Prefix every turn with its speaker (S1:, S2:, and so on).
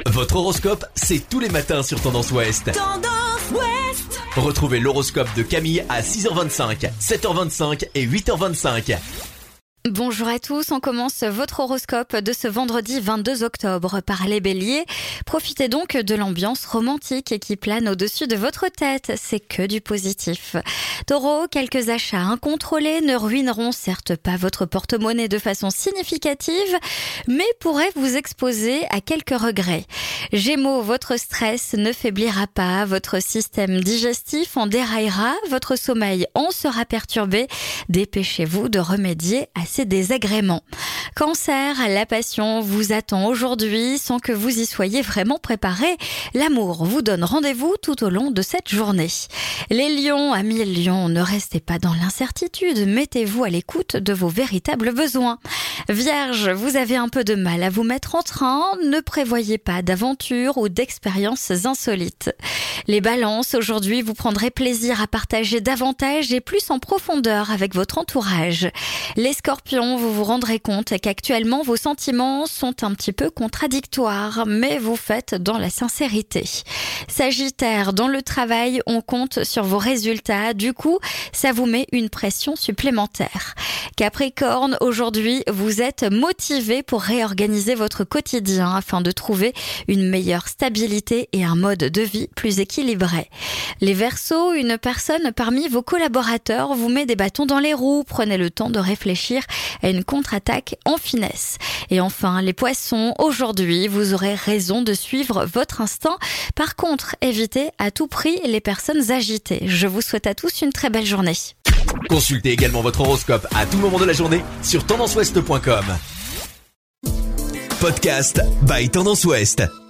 S1: Votre horoscope, c'est tous les matins sur Tendance Ouest.
S2: Tendance Ouest.
S1: Retrouvez l'horoscope de Camille à 6h25, 7h25 et 8h25.
S3: Bonjour à tous, on commence votre horoscope de ce vendredi 22 octobre par les béliers. Profitez donc de l'ambiance romantique qui plane au-dessus de votre tête, c'est que du positif. Taureau, quelques achats incontrôlés ne ruineront certes pas votre porte-monnaie de façon significative, mais pourraient vous exposer à quelques regrets. Gémeaux, votre stress ne faiblira pas, votre système digestif en déraillera, votre sommeil en sera perturbé. Dépêchez-vous de remédier à ces désagréments. Cancer, la passion vous attend aujourd'hui sans que vous y soyez vraiment préparé. L'amour vous donne rendez-vous tout au long de cette journée. Les lions, amis lions, ne restez pas dans l'incertitude, mettez-vous à l'écoute de vos véritables besoins. Vierge, vous avez un peu de mal à vous mettre en train, ne prévoyez pas d'aventures ou d'expériences insolites. Les balances, aujourd'hui vous prendrez plaisir à partager davantage et plus en profondeur avec votre entourage. Les scorpions, vous vous rendrez compte qu'actuellement vos sentiments sont un petit peu contradictoires, mais vous faites dans la sincérité. Sagittaire, dans le travail, on compte sur vos résultats, du coup, ça vous met une pression supplémentaire. Capricorne, aujourd'hui, vous êtes motivé pour réorganiser votre quotidien afin de trouver une meilleure stabilité et un mode de vie plus équilibré. Les Verseaux, une personne parmi vos collaborateurs vous met des bâtons dans les roues, prenez le temps de réfléchir à une contre-attaque en finesse. Et enfin, les Poissons, aujourd'hui, vous aurez raison de suivre votre instinct. Par contre, évitez à tout prix les personnes agitées. Je vous souhaite à tous une très belle journée.
S1: Consultez également votre horoscope à tout moment de la journée sur tendanceouest.com. Podcast by Tendance Ouest.